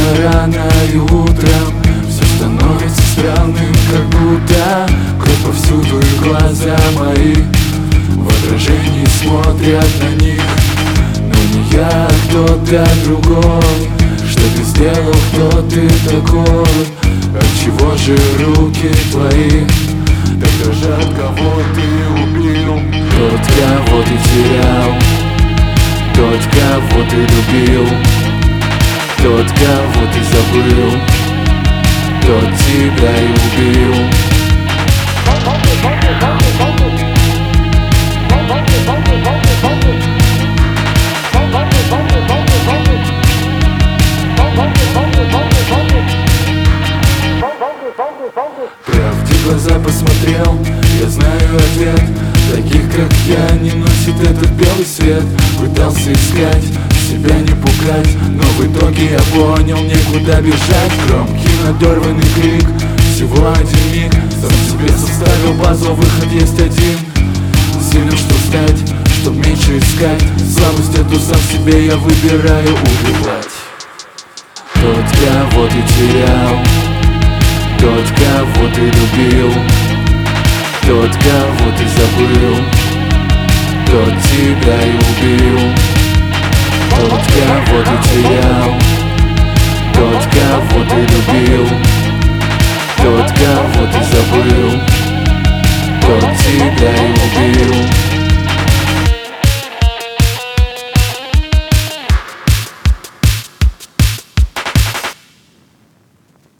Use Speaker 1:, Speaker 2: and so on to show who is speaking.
Speaker 1: рано и утром все становится странным, как будто кровь повсюду и глаза мои в отражении смотрят на них. Но не я, а кто-то другой. Что ты сделал, кто ты такой? Отчего же руки твои так дрожат, кого ты убил? Тот, кого ты терял, тот, кого ты любил, тот, кого ты забыл, тот тебя и убил. Правде в глаза посмотрел, я знаю ответ. Таких, как я, не носит этот белый свет. Пытался искать, себя не пугать, но в итоге я понял, некуда бежать. Громкий надорванный крик, всего один миг. Сам себе составил базу, выход есть один. Сильным, что стать, чтоб меньше искать. Слабость эту сам себе я выбираю убивать. Тот, кого ты терял, тот, кого ты любил, тот, кого ты забыл, тот тебя и убил. Тот, кого ты терял, тот, кого ты любил, тот, кого ты забыл, тот тебя и убил.